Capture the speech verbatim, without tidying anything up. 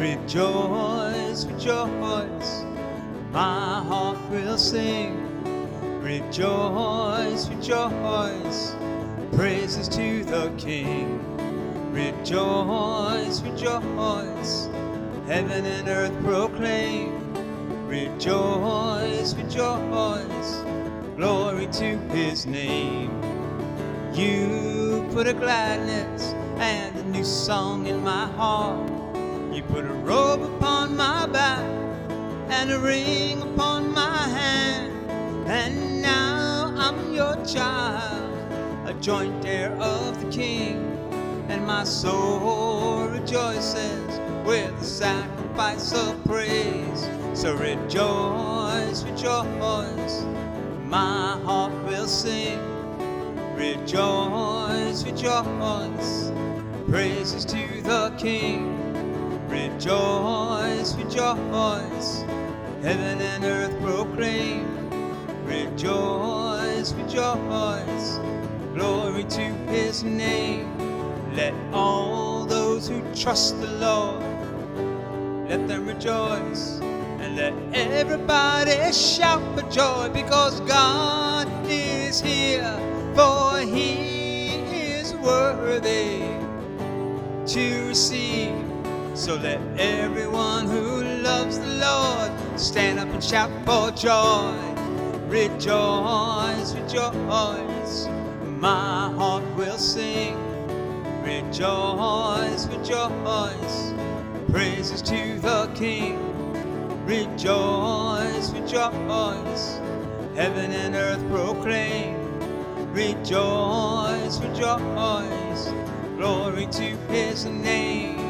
Rejoice, rejoice, my heart will sing. Rejoice, rejoice, praises to the King. Rejoice, rejoice, heaven and earth proclaim. Rejoice, rejoice, glory to his name. You put a gladness and a new song in my heart. You put a robe upon my back and a ring upon my hand. And now I'm your child, a joint heir of the King. And my soul rejoices with the sacrifice of praise. So rejoice, rejoice, my heart will sing. Rejoice, rejoice, praises to the King. Rejoice, rejoice, heaven and earth proclaim. Rejoice, rejoice, glory to his name. Let all those who trust the Lord, let them rejoice. And let everybody shout for joy, because God is here, for he is worthy to receive. So let everyone who loves the Lord stand up and shout for joy. Rejoice, rejoice, my heart will sing. Rejoice, rejoice, praises to the King. Rejoice, rejoice, heaven and earth proclaim. Rejoice, rejoice, glory to his name.